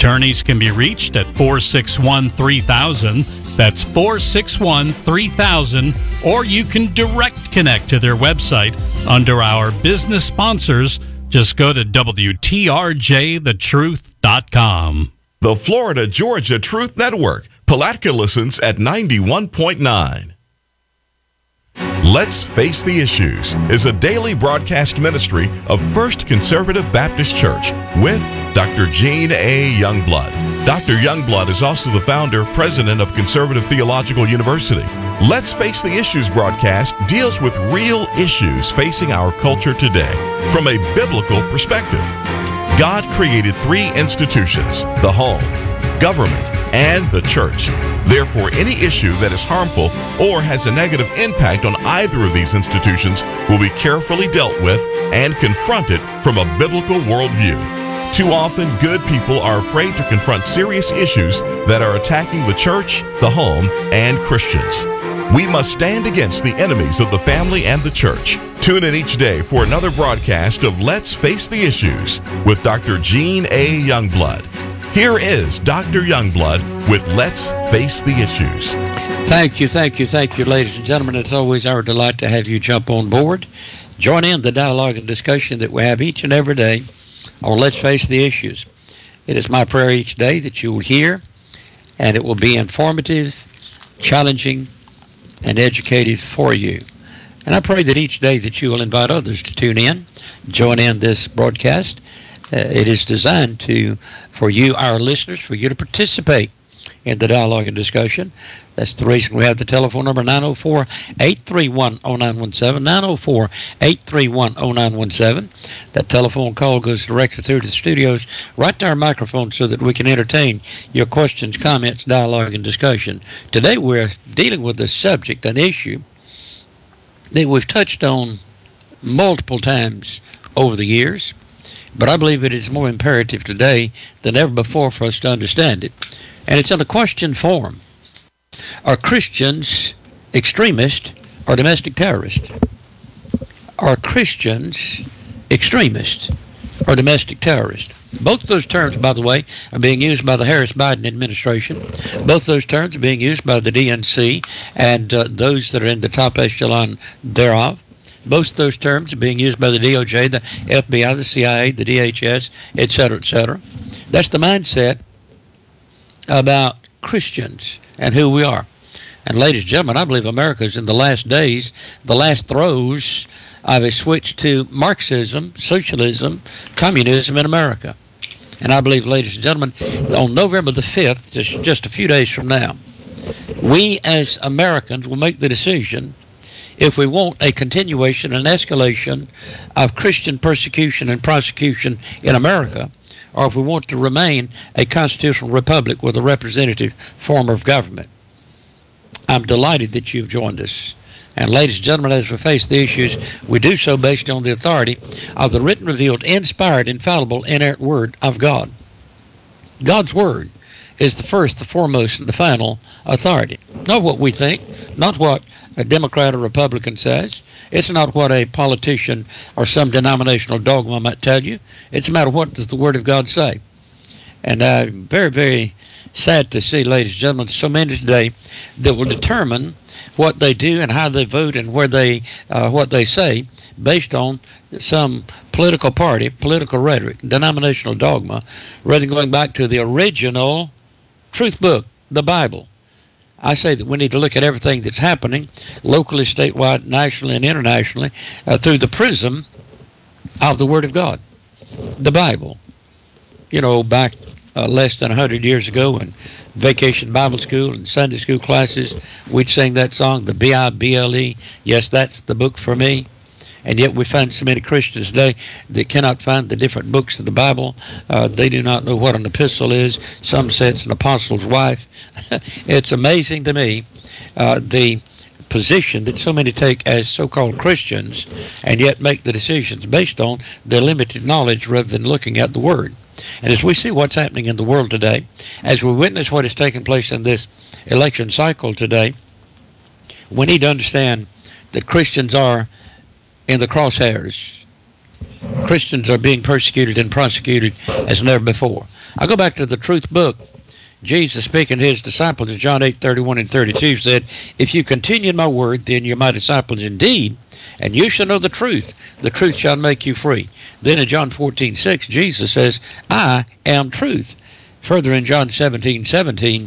Attorneys can be reached at 461-3000. That's 461-3000. Or you can direct connect to their website under our business sponsors. Just go to WTRJTheTruth.com. The Florida Georgia Truth Network. Palatka listens at 91.9. Let's Face the Issues is a daily broadcast ministry of First Conservative Baptist Church with Dr. Gene A. Youngblood. Dr. Youngblood is also the founder, president of Conservative Theological University. Let's Face the Issues broadcast deals with real issues facing our culture today from a biblical perspective. God created three institutions: the home, government, and the church. Therefore, any issue that is harmful or has a negative impact on either of these institutions will be carefully dealt with and confronted from a biblical worldview. Too often, good people are afraid to confront serious issues that are attacking the church, the home, and Christians. We must stand against the enemies of the family and the church. Tune in each day for another broadcast of Let's Face the Issues with Dr. Gene A. Youngblood. Here is Dr. Youngblood with Let's Face the Issues. Thank you, ladies and gentlemen. It's always our delight to have you jump on board. Join in the dialogue and discussion that we have each and every day on Let's Face the Issues. It is my prayer each day that you will hear, and it will be informative, challenging, and educative for you. And I pray that each day that you will invite others to tune in, join in this broadcast. It is designed for you, our listeners, for you to participate in the dialogue and discussion. That's the reason we have the telephone number 904-831-0917, 904-831-0917. That telephone call goes directly through to the studios, right to our microphone, so that we can entertain your questions, comments, dialogue, and discussion. Today we're dealing with a subject, an issue, that we've touched on multiple times over the years, but I believe it is more imperative today than ever before for us to understand it. And it's in a question form. Are Christians extremists or domestic terrorists? Are Christians extremists or domestic terrorists? Both of those terms, by the way, are being used by the Harris-Biden administration. Both those terms are being used by the DNC and those that are in the top echelon thereof. Both those terms are being used by the DOJ, the FBI, the CIA, the DHS, etc., etc. That's the mindset about Christians and who we are. And ladies and gentlemen, I believe America is in the last days, the last throes of a switch to Marxism, socialism, communism in America. And I believe, ladies and gentlemen, on November the 5th, just a few days from now, we as Americans will make the decision if we want a continuation and escalation of Christian persecution and prosecution in America, or if we want to remain a constitutional republic with a representative form of government. I'm delighted that you've joined us. And ladies and gentlemen, as we face the issues, we do so based on the authority of the written, revealed, inspired, infallible, inerrant Word of God. God's Word is the first, the foremost, and the final authority. Not what we think, not what a Democrat or Republican says. It's not what a politician or some denominational dogma might tell you. It's a matter of what does the Word of God say. And I'm very, very sad to see, ladies and gentlemen, so many today that will determine what they do and how they vote and where they what they say based on some political party, political rhetoric, denominational dogma, rather than going back to the original truth book, the Bible. I say that we need to look at everything that's happening locally, statewide, nationally, and internationally through the prism of the Word of God, the Bible. You know, back less than 100 years ago in Vacation Bible School and Sunday school classes, we'd sing that song, the B-I-B-L-E, yes, that's the book for me. And yet we find so many Christians today that cannot find the different books of the Bible. They do not know what an epistle is. Some say it's an apostle's wife. It's amazing to me the position that so many take as so-called Christians and yet make the decisions based on their limited knowledge rather than looking at the Word. And as we see what's happening in the world today, as we witness what is taking place in this election cycle today, we need to understand that Christians are in the crosshairs. Christians are being persecuted and prosecuted as never before. I go back to the Truth book. Jesus, speaking to his disciples in John 8:31 and 32, said, "If you continue in my word, then you're my disciples indeed, and you shall know the truth shall make you free." Then in John 14:6, Jesus says, "I am truth." Further in John 17:17,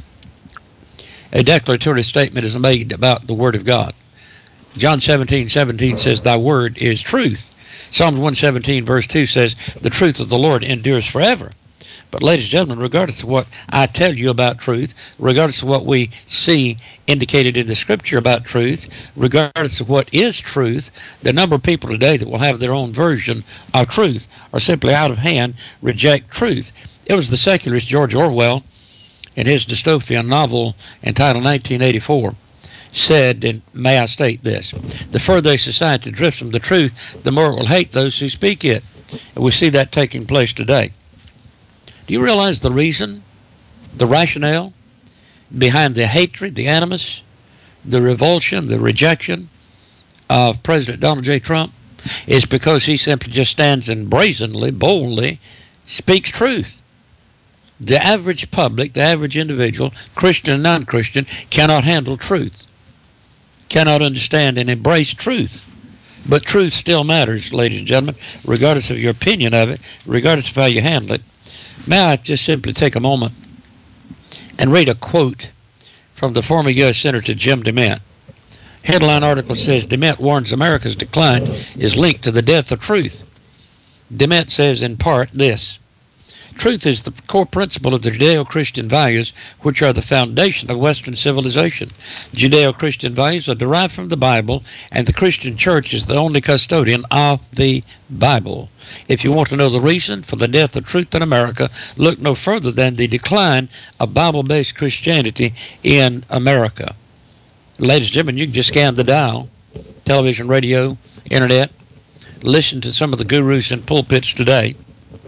a declaratory statement is made about the Word of God. John 17:17 says, "Thy word is truth." Psalms 117 verse 2 says, "The truth of the Lord endures forever." But ladies and gentlemen, regardless of what I tell you about truth, regardless of what we see indicated in the scripture about truth, regardless of what is truth, the number of people today that will have their own version of truth or simply out of hand reject truth. It was the secularist George Orwell in his dystopian novel entitled 1984 said, and may I state this, "The further a society drifts from the truth, the more it will hate those who speak it." And we see that taking place today. Do you realize the reason, the rationale behind the hatred, the animus, the revulsion, the rejection of President Donald J. Trump is because he simply just stands and brazenly, boldly speaks truth. The average public, the average individual, Christian and non-Christian, cannot handle truth, cannot understand and embrace truth. But truth still matters, ladies and gentlemen, regardless of your opinion of it, regardless of how you handle it. May I just simply take a moment and read a quote from the former U.S. Senator Jim DeMint. Headline article says, "DeMint warns America's decline is linked to the death of truth." DeMint says in part this: "Truth is the core principle of the Judeo-Christian values, which are the foundation of Western civilization. Judeo-Christian values are derived from the Bible, and the Christian church is the only custodian of the Bible. If you want to know the reason for the death of truth in America, look no further than the decline of Bible-based Christianity in America." Ladies and gentlemen, you can just scan the dial, television, radio, internet, listen to some of the gurus in pulpits today,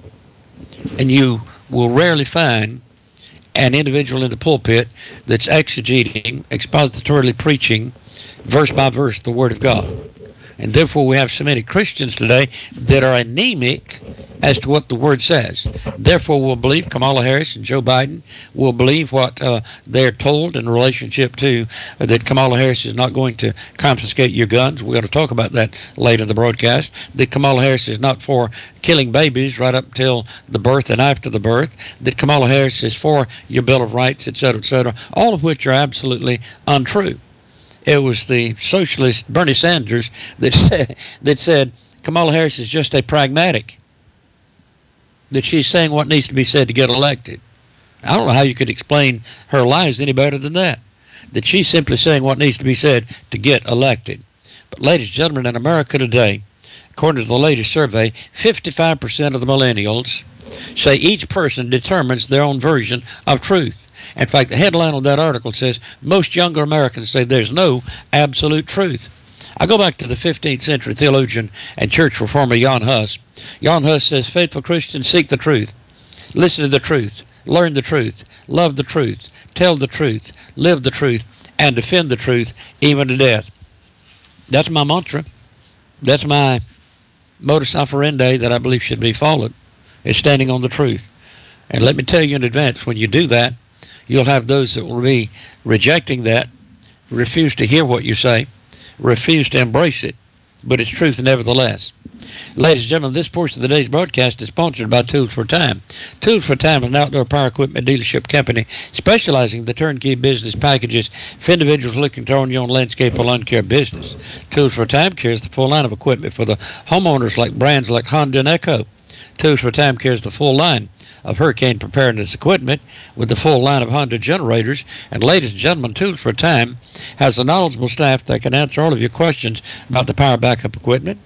and you will rarely find an individual in the pulpit that's exegeting, expositorily preaching, verse by verse, the Word of God. And therefore we have so many Christians today that are anemic as to what the Word says. Therefore we'll believe Kamala Harris and Joe Biden will believe what they're told in relationship to that Kamala Harris is not going to confiscate your guns. We're going to talk about that later in the broadcast. That Kamala Harris is not for killing babies right up till the birth and after the birth. That Kamala Harris is for your Bill of Rights, etc., all of which are absolutely untrue. It was the socialist Bernie Sanders that said Kamala Harris is just a pragmatic, that she's saying what needs to be said to get elected. I don't know how you could explain her lies any better than that she's simply saying what needs to be said to get elected. But ladies and gentlemen, in America today, according to the latest survey, 55% of the millennials say each person determines their own version of truth. In fact, the headline on that article says, "Most younger Americans say there's no absolute truth." I go back to the 15th century theologian and church reformer Jan Hus. Jan Hus says, "Faithful Christians seek the truth, listen to the truth, learn the truth, love the truth, tell the truth, live the truth, and defend the truth even to death." That's my mantra. That's my modus operandi that I believe should be followed, is standing on the truth. And let me tell you in advance, when you do that, you'll have those that will be rejecting that, refuse to hear what you say, refuse to embrace it, but it's truth nevertheless. Ladies and gentlemen, this portion of today's broadcast is sponsored by Tools for Time. Tools for Time is an outdoor power equipment dealership company specializing in the turnkey business packages for individuals looking to own your own landscape or lawn care business. Tools for Time carries the full line of equipment for the homeowners, like brands like Honda and Echo. Tools for Time carries the full line of hurricane preparedness equipment with the full line of Honda generators. And ladies and gentlemen, Tools for Time has a knowledgeable staff that can answer all of your questions about the power backup equipment.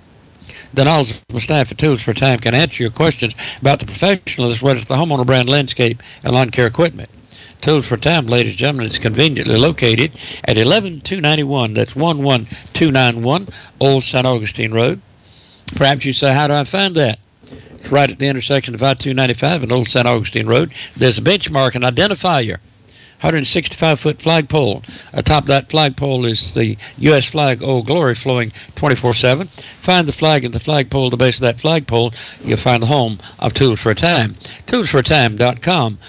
The knowledgeable staff at Tools for Time can answer your questions about the professional as well as the homeowner brand landscape and lawn care equipment. Tools for Time, ladies and gentlemen, is conveniently located at 11291. That's 11291 Old St. Augustine Road. Perhaps you say, how do I find that? It's right at the intersection of I-295 and Old St. Augustine Road. There's a benchmark, an identifier 165-foot flagpole. Atop that flagpole is the U.S. flag, Old Glory, flowing 24/7. Find the flag and the flagpole. At the base of that flagpole, you'll find the home of Tools for a Time. ToolsForATime.com.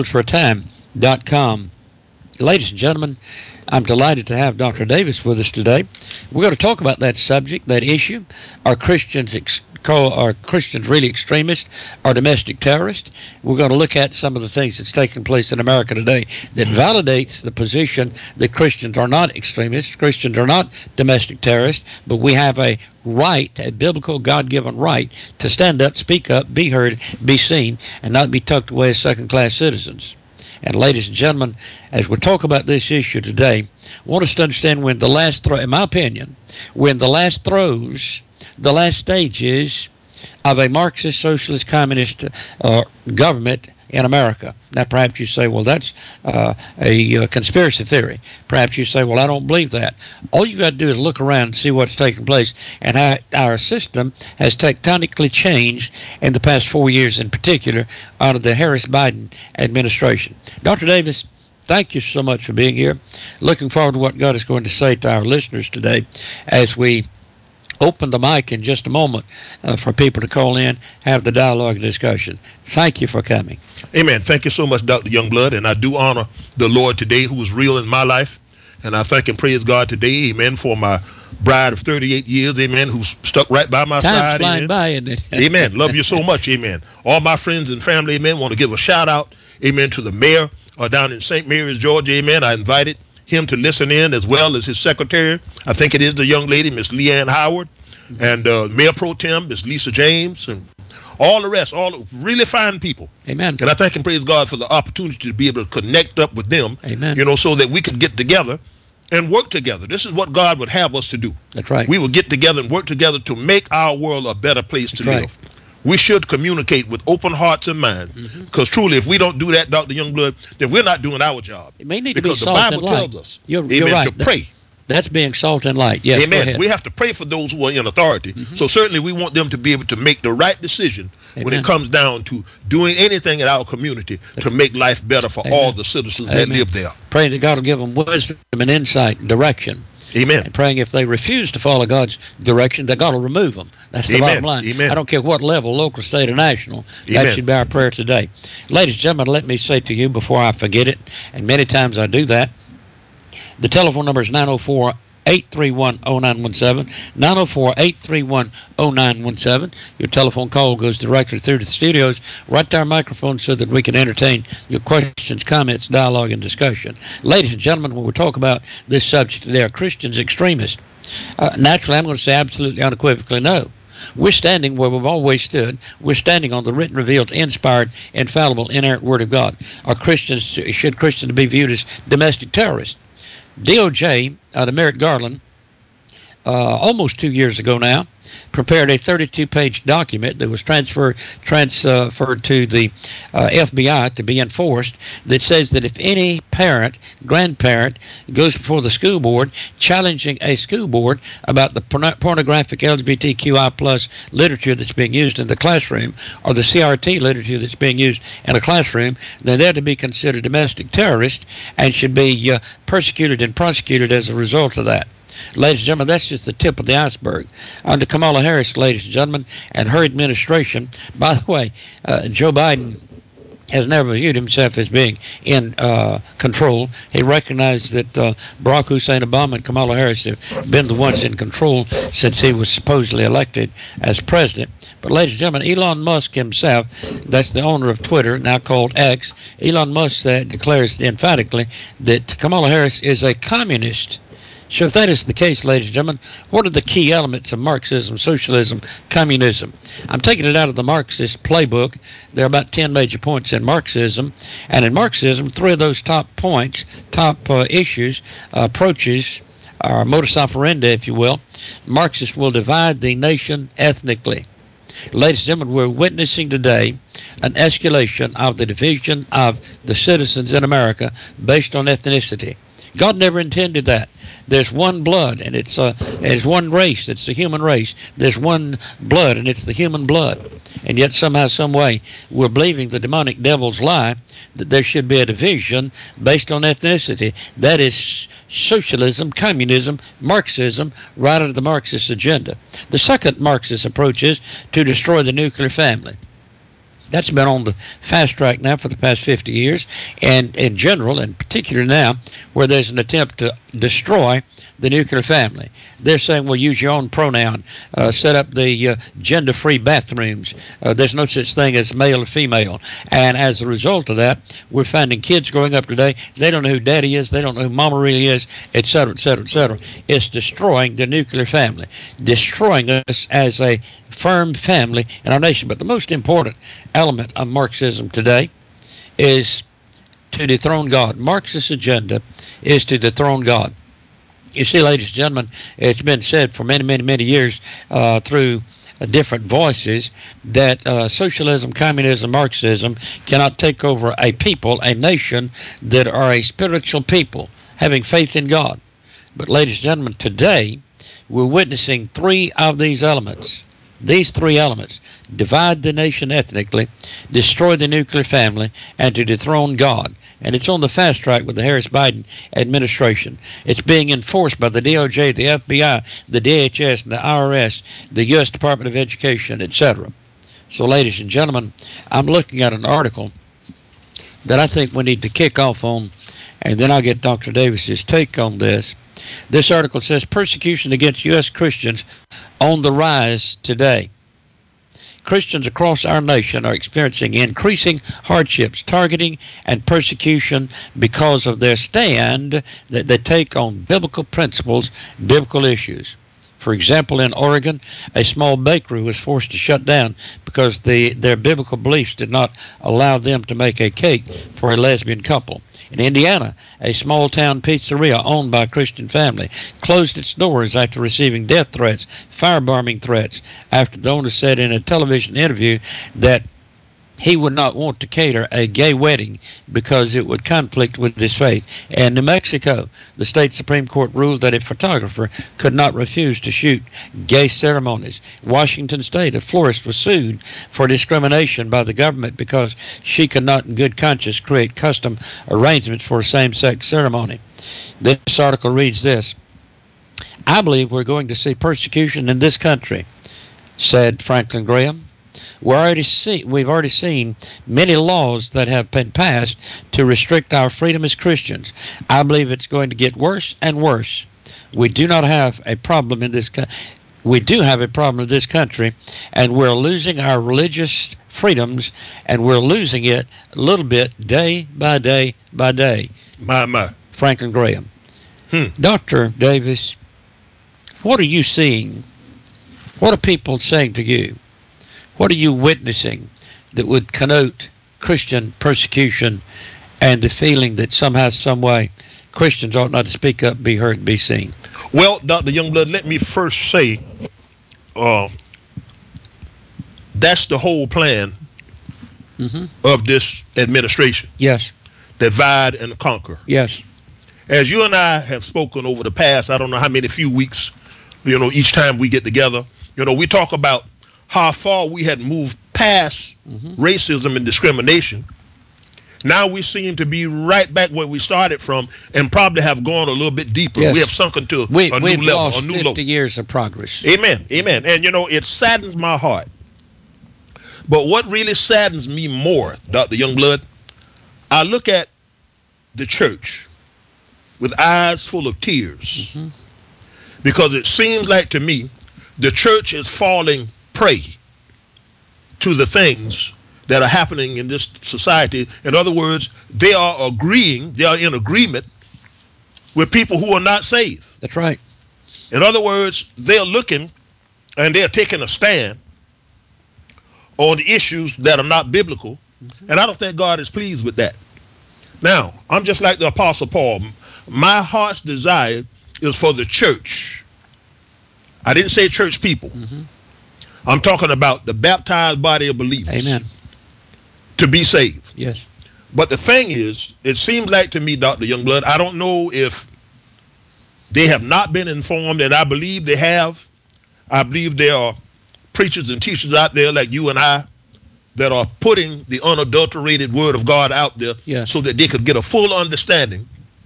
ToolsForATime.com. Ladies and gentlemen, I'm delighted to have Dr. Davis with us today. We're going to talk about that subject, that issue. Are Christians really extremists? Are domestic terrorists? We're going to look at some of the things that's taking place in America today that validates the position that Christians are not extremists, Christians are not domestic terrorists, but we have a right, a biblical God-given right to stand up, speak up, be heard, be seen, and not be tucked away as second-class citizens. And ladies and gentlemen, as we talk about this issue today, I want us to understand we're in the last throw, in my opinion, we're in the last throes, the last stages of a Marxist, socialist, communist government in America. Now, perhaps you say, well, that's a conspiracy theory. Perhaps you say, well, I don't believe that. All you've got to do is look around and see what's taking place and how our system has tectonically changed in the past 4 years in particular under the Harris-Biden administration. Dr. Davis, thank you so much for being here. Looking forward to what God is going to say to our listeners today as we open the mic in just a moment for people to call in, have the dialogue and discussion. Thank you for coming. Amen. Thank you so much, Dr. Youngblood. And I do honor the Lord today who is real in my life. And I thank and praise God today, amen, for my bride of 38 years, amen, who's stuck right by my side. Time's flying by, isn't it? Amen. Love you so much, amen. All my friends and family, amen, want to give a shout out, amen, to the mayor down in St. Mary's, Georgia, amen. I invited him to listen in as well as his secretary. I think it is the young lady, Miss Leanne Howard, and Mayor Pro Tem, Miss Lisa James, and all the rest, all really fine people. Amen. And I thank and praise God for the opportunity to be able to connect up with them, amen, you know, so that we could get together and work together. This is what God would have us to do. That's right. We will get together and work together to make our world a better place to live. We should communicate with open hearts and minds, because truly, if we don't do that, Dr. Youngblood, then we're not doing our job. It may need because to be the salt Bible and light. tells us, you're amen, right. to pray. That's being salt and light. Yes, amen. We have to pray for those who are in authority. So certainly we want them to be able to make the right decision when it comes down to doing anything in our community to make life better for all the citizens that live there. Praying that God will give them wisdom and insight and direction. Amen. And praying if they refuse to follow God's direction, that God will remove them. That's the bottom line. Amen. I don't care what level, local, state, or national. That should be our prayer today. Ladies and gentlemen, let me say to you before I forget it, and many times I do that, the telephone number is 904-831-0917, 904-831-0917. Your telephone call goes directly through to the studios, right to our microphone so that we can entertain your questions, comments, dialogue, and discussion. Ladies and gentlemen, when we talk about this subject today, are Christians extremists? Naturally, I'm going to say absolutely unequivocally no. We're standing where we've always stood. We're standing on the written, revealed, inspired, infallible, inerrant Word of God. Should Christians be viewed as domestic terrorists? DOJ out of Merrick Garland, almost 2 years ago now, prepared a 32-page document that was transferred to the FBI to be enforced, that says that if any parent, grandparent, goes before the school board challenging a school board about the pornographic LGBTQI plus literature that's being used in the classroom, or the CRT literature that's being used in a classroom, then they're to be considered domestic terrorists and should be persecuted and prosecuted as a result of that. Ladies and gentlemen, that's just the tip of the iceberg. Under Kamala Harris, ladies and gentlemen, and her administration, by the way, Joe Biden has never viewed himself as being in control. He recognized that Barack Hussein Obama and Kamala Harris have been the ones in control since he was supposedly elected as president. But ladies and gentlemen, Elon Musk himself, that's the owner of Twitter, now called X, Elon Musk declares emphatically that Kamala Harris is a communist. So if that is the case, ladies and gentlemen, what are the key elements of Marxism, socialism, communism? I'm taking it out of the Marxist playbook. There are about 10 major points in Marxism. And in Marxism, 3 of those top points, issues, approaches, or modus operandi, if you will, Marxists will divide the nation ethnically. Ladies and gentlemen, we're witnessing today an escalation of the division of the citizens in America based on ethnicity. God never intended that. There's one blood, and it's one race. It's the human race. There's one blood, and it's the human blood. And yet somehow, some way, we're believing the demonic devil's lie that there should be a division based on ethnicity. That is socialism, communism, Marxism, right out of the Marxist agenda. The second Marxist approach is to destroy the nuclear family. That's been on the fast track now for the past 50 years, and in general, and particularly now, where there's an attempt to destroy the nuclear family. They're saying, well, use your own pronoun, set up the gender-free bathrooms. There's no such thing as male or female. And as a result of that, we're finding kids growing up today, they don't know who daddy is, they don't know who mama really is, et cetera, et cetera, et cetera. It's destroying the nuclear family, destroying us as a firm family in our nation. But the most important element of Marxism today is to dethrone God. Marxist agenda is to dethrone God. You see, ladies and gentlemen, it's been said for many, many, many years through different voices that socialism, communism, Marxism cannot take over a people, a nation that are a spiritual people having faith in God. But ladies and gentlemen, today we're witnessing three of these elements. These three elements: divide the nation ethnically, destroy the nuclear family, and to dethrone God. And it's on the fast track with the Harris-Biden administration. It's being enforced by the DOJ, the FBI, the DHS, the IRS, the U.S. Department of Education, etc. So, ladies and gentlemen, I'm looking at an article that I think we need to kick off on, and then I'll get Dr. Davis's take on this. This article says persecution against U.S. Christians on the rise today. Christians across our nation are experiencing increasing hardships, targeting, and persecution because of their stand that they take on biblical principles, biblical issues. For example, in Oregon, a small bakery was forced to shut down because their biblical beliefs did not allow them to make a cake for a lesbian couple. In Indiana, a small-town pizzeria owned by a Christian family closed its doors after receiving death threats, firebombing threats, after the owner said in a television interview that he would not want to cater a gay wedding because it would conflict with his faith. And New Mexico, the state Supreme Court ruled that a photographer could not refuse to shoot gay ceremonies. Washington State, a florist was sued for discrimination by the government because she could not in good conscience create custom arrangements for a same-sex ceremony. This article reads this: I believe we're going to see persecution in this country, said Franklin Graham. We've already seen many laws that have been passed to restrict our freedom as Christians. I believe it's going to get worse and worse. We do have a problem in this country, and we're losing our religious freedoms, and we're losing it a little bit day by day by day. My. Franklin Graham. Dr. Davis, what are you seeing? What are people saying to you? What are you witnessing that would connote Christian persecution and the feeling that somehow, some way, Christians ought not to speak up, be heard, be seen? Well, Dr. Youngblood, let me first say that's the whole plan of this administration. Yes. Divide and conquer. Yes. As you and I have spoken over the past, I don't know how many few weeks, each time we get together, we talk about how far we had moved past racism and discrimination. Now we seem to be right back where we started from, and probably have gone a little bit deeper. Yes. We have sunken to a new level, lost a new 50 low. years of progress. Amen. Amen. And it saddens my heart. But what really saddens me more, Dr. Youngblood, I look at the church with eyes full of tears, because it seems like to me the church is falling prey to the things that are happening in this society. In other words, they are in agreement with people who are not saved. That's right. In other words, they're looking and they're taking a stand on the issues that are not biblical, and I don't think God is pleased with that. Now, I'm just like the Apostle Paul. My heart's desire is for the church. I didn't say church people. I'm talking about the baptized body of believers. Amen. To be saved. Yes. But the thing is, it seems like to me, Dr. Youngblood, I don't know if they have not been informed, and I believe they have. I believe there are preachers and teachers out there like you and I that are putting the unadulterated word of God out there so that they could get a full understanding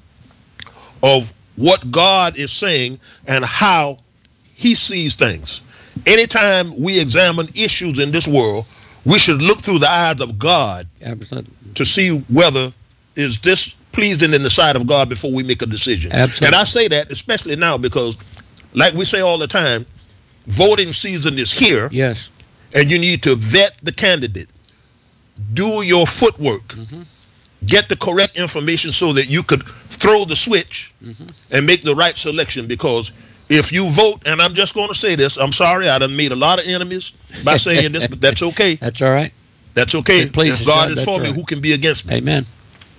of what God is saying and how he sees things. Anytime we examine issues in this world, we should look through the eyes of God to see whether is this pleasing in the sight of God before we make a decision. Absolutely. And I say that especially now because, like we say all the time, voting season is here. Yes. And you need to vet the candidate. Do your footwork. Get the correct information so that you could throw the switch and make the right selection. Because if you vote, and I'm just going to say this, I'm sorry, I done made a lot of enemies by saying this, but that's okay. That's all right. That's okay. If God is for me, who can be against me? Amen.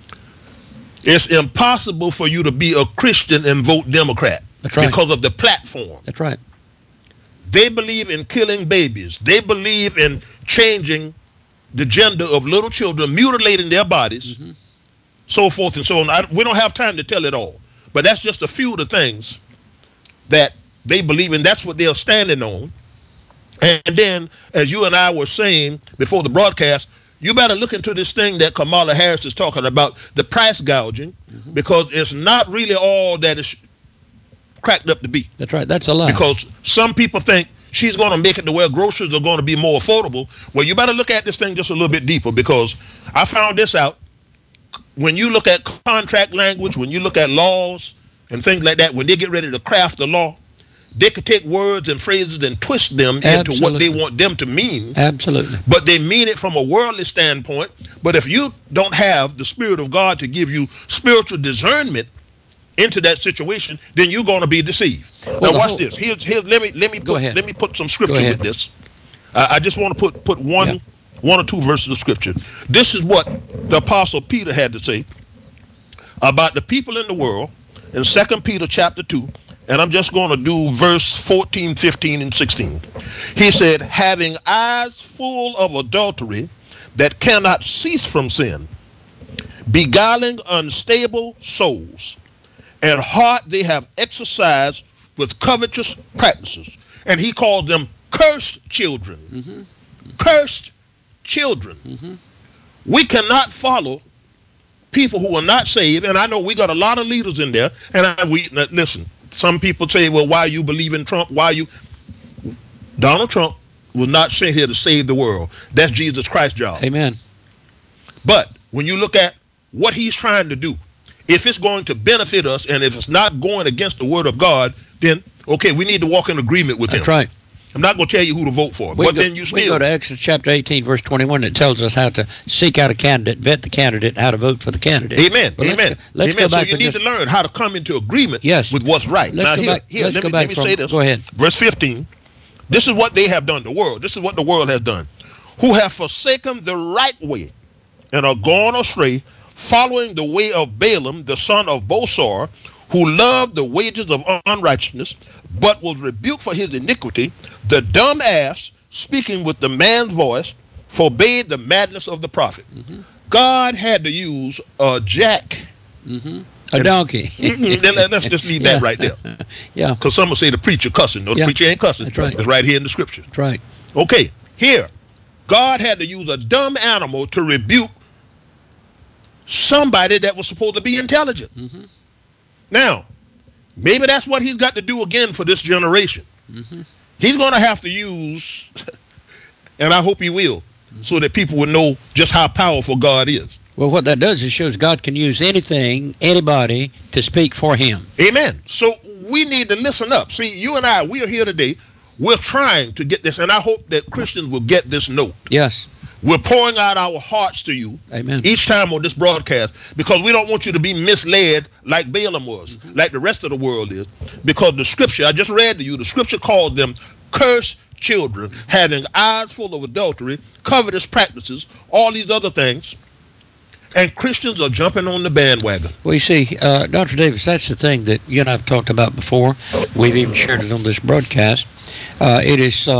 It's impossible for you to be a Christian and vote Democrat. That's right. Because of the platform. That's right. They believe in killing babies. They believe in changing the gender of little children, mutilating their bodies, so forth and so on. We don't have time to tell it all, but that's just a few of the things that they believe in. That's what they're standing on. And then, as you and I were saying before the broadcast, you better look into this thing that Kamala Harris is talking about, the price gouging, because it's not really all that it's cracked up to be. That's right. That's a lie. Because some people think she's going to make it to where groceries are going to be more affordable. Well, you better look at this thing just a little bit deeper, because I found this out. When you look at contract language, when you look at laws and things like that, when they get ready to craft the law, they could take words and phrases and twist them into what they want them to mean. Absolutely. But they mean it from a worldly standpoint. But if you don't have the Spirit of God to give you spiritual discernment into that situation, then you're going to be deceived. Well, now watch this. Here's let me put some scripture with this. I just want to put one or two verses of scripture. This is what the Apostle Peter had to say about the people in the world in 2 Peter chapter 2, and I'm just going to do verse 14, 15, and 16. He said, having eyes full of adultery that cannot cease from sin, beguiling unstable souls, and heart they have exercised with covetous practices. And he called them cursed children. Cursed children. We cannot follow people who are not saved. And I know we got a lot of leaders in there. And listen, some people say, well, why you believe in Trump? Donald Trump was not sent here to save the world. That's Jesus Christ's job. Amen. But when you look at what he's trying to do, if it's going to benefit us and if it's not going against the word of God, then, okay, we need to walk in agreement with him. That's right. I'm not going to tell you who to vote for, then you still... We go to Exodus chapter 18, verse 21, that tells us how to seek out a candidate, vet the candidate, how to vote for the candidate. Amen. But Amen. Let's go back. So you need to learn how to come into agreement with what's right. Let me say this. Go ahead. Verse 15. This is what they have done, the world. This is what the world has done. Who have forsaken the right way and are gone astray, following the way of Balaam, the son of Bosor, who loved the wages of unrighteousness, but was rebuked for his iniquity. The dumb ass, speaking with the man's voice, forbade the madness of the prophet. God had to use a jack. A donkey. Let's just leave that right there. Yeah. Because some will say the preacher cussing. No, the preacher ain't cussing. That's right. It's right here in the scripture. That's right. Okay, here, God had to use a dumb animal to rebuke somebody that was supposed to be intelligent. Now, maybe that's what he's got to do again for this generation. He's going to have to use, and I hope he will, so that people will know just how powerful God is. Well, what that does is shows God can use anything, anybody, to speak for him. Amen. So we need to listen up. See, you and I, we are here today. We're trying to get this, and I hope that Christians will get this note. Yes. We're pouring out our hearts to you. Amen. Each time on this broadcast, because we don't want you to be misled like Balaam was, like the rest of the world is. Because the scripture, I just read to you, the scripture called them cursed children, having eyes full of adultery, covetous practices, all these other things. And Christians are jumping on the bandwagon. Well, you see, Dr. Davis, that's the thing that you and I have talked about before. We've even shared it on this broadcast. It is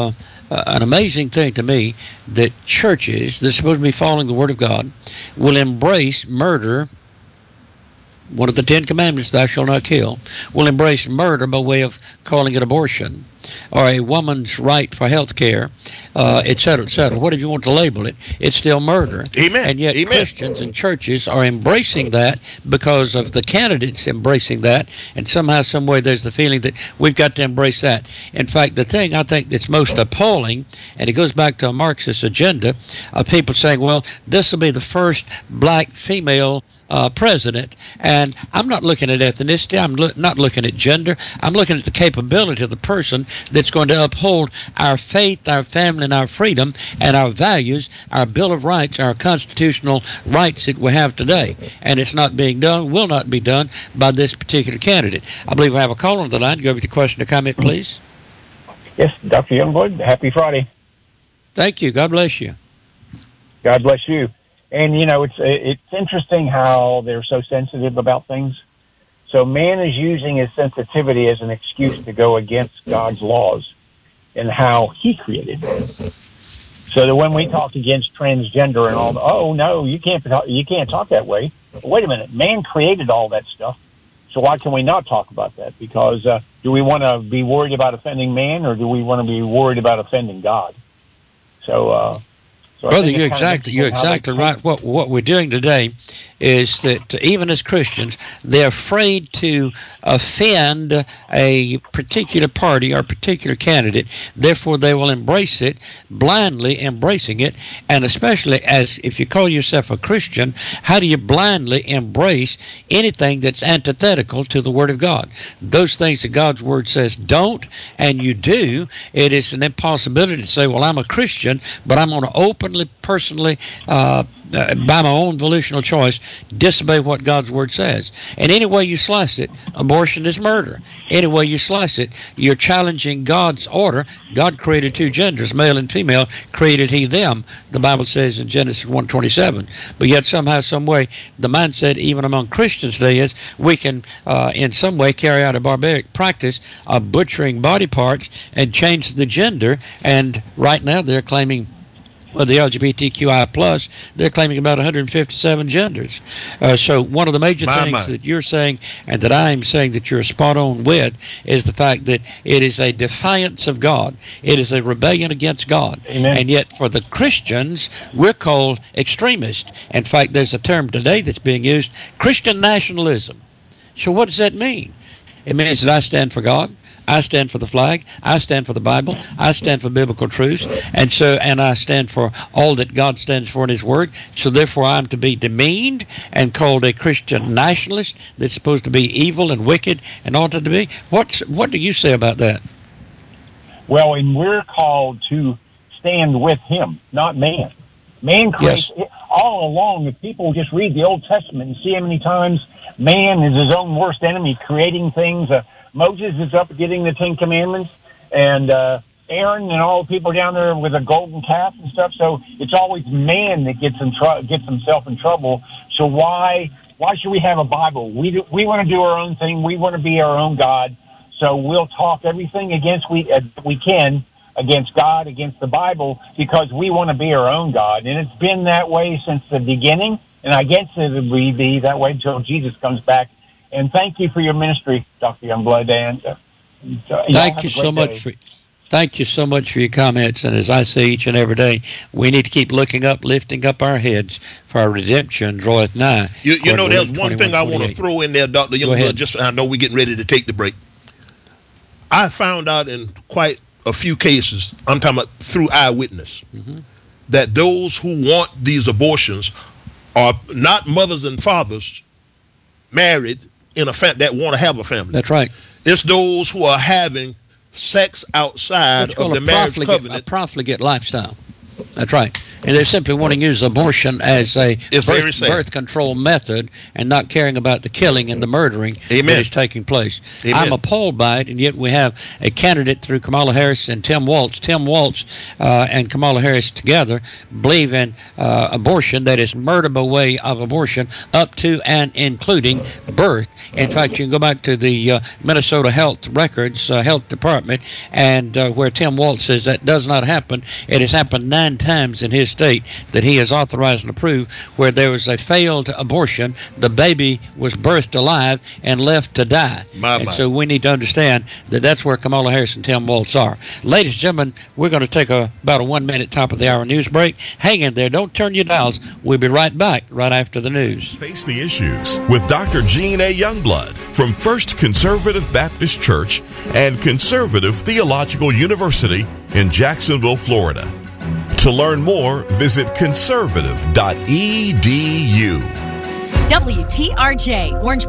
an amazing thing to me that churches that are supposed to be following the Word of God will embrace murder. One of the 10 Commandments, thou shalt not kill, will embrace murder by way of calling it abortion, or a woman's right for health care, et cetera, et cetera. Whatever you want to label it, it's still murder. Amen. And yet Christians and churches are embracing that because of the candidates embracing that, and somehow, some way, there's the feeling that we've got to embrace that. In fact, the thing I think that's most appalling, and it goes back to a Marxist agenda, of people saying, well, this will be the first black female president, and I'm not looking at ethnicity, I'm not looking at gender, I'm looking at the capability of the person that's going to uphold our faith, our family, and our freedom, and our values, our Bill of Rights, our constitutional rights that we have today. And it's not being done, will not be done by this particular candidate. I believe we have a caller on the line. Go over to question or comment, please. Yes, Dr. Youngblood, happy Friday. Thank you. God bless you. God bless you. And, you know, it's interesting how they're so sensitive about things. So man is using his sensitivity as an excuse to go against God's laws and how he created it. So that when we talk against transgender and all, oh, no, you can't talk that way. But wait a minute, man created all that stuff. So why can we not talk about that? Because do we want to be worried about offending man, or do we want to be worried about offending God? So Brother, you're exactly right. What we're doing today is that even as Christians, they're afraid to offend a particular party or particular candidate. Therefore, they will embrace it, blindly embracing it. And especially as if you call yourself a Christian, how do you blindly embrace anything that's antithetical to the Word of God? Those things that God's Word says don't, and you do, it is an impossibility to say, well, I'm a Christian, but I'm going to openly, personally, by my own volitional choice, disobey what God's Word says. And any way you slice it, abortion is murder. Any way you slice it, you're challenging God's order. God created two genders, male and female, created he them, the Bible says in Genesis 1:27. But yet somehow, some way, the mindset even among Christians today is we can in some way carry out a barbaric practice of butchering body parts and change the gender. And right now they're claiming, well, the LGBTQI+, they're claiming about 157 genders. So one of the major things that you're saying, and that I'm saying that you're spot on with, is the fact that it is a defiance of God. It is a rebellion against God. Amen. And yet for the Christians, we're called extremists. In fact, there's a term today that's being used, Christian nationalism. So what does that mean? It means that I stand for God, I stand for the flag, I stand for the Bible, I stand for biblical truths, and I stand for all that God stands for in His Word. So therefore I'm to be demeaned and called a Christian nationalist that's supposed to be evil and wicked and ought to be. What do you say about that? Well, and we're called to stand with Him, not man. Man creates all along. If people just read the Old Testament and see how many times man is his own worst enemy, creating things. Moses is up getting the 10 Commandments, and Aaron and all the people down there with a golden calf and stuff. So it's always man that gets himself in trouble. So why should we have a Bible? We want to do our own thing. We want to be our own God. So we'll talk everything against we can against God, against the Bible, because we want to be our own God. And it's been that way since the beginning, and I guess it will be that way until Jesus comes back. And thank you for your ministry, Dr. Youngblood. And thank you so much thank you so much for your comments. And as I say each and every day, we need to keep looking up, lifting up our heads, for our redemption draweth nigh. You know, there's one thing I want to throw in there, Dr. Youngblood. Just I know we're getting ready to take the break. I found out in quite a few cases, I'm talking about through eyewitness, that those who want these abortions are not mothers and fathers married in a that want to have a family. That's right. It's those who are having sex outside of the marriage covenant. A profligate lifestyle. That's right. And they simply want to use abortion as a birth control method and not caring about the killing and the murdering that is taking place. Amen. I'm appalled by it, and yet we have a candidate through Kamala Harris and Tim Walz. Tim Walz and Kamala Harris together believe in abortion, that is murderable way of abortion, up to and including birth. In fact, you can go back to the Minnesota Health Records, Health Department, and where Tim Walz says that does not happen. It has happened 9 times in his state that he has authorized and approved where there was a failed abortion, the baby was birthed alive and left to die. So we need to understand that that's where Kamala Harris and Tim Walz are. Ladies and gentlemen, we're going to take about a 1-minute top of the hour news break. Hang in there. Don't turn your dials. We'll be right back right after the news. Face the issues with Dr. Gene A. Youngblood from First Conservative Baptist Church and Conservative Theological University in Jacksonville, Florida. To learn more, visit conservative.edu. WTRJ, Orange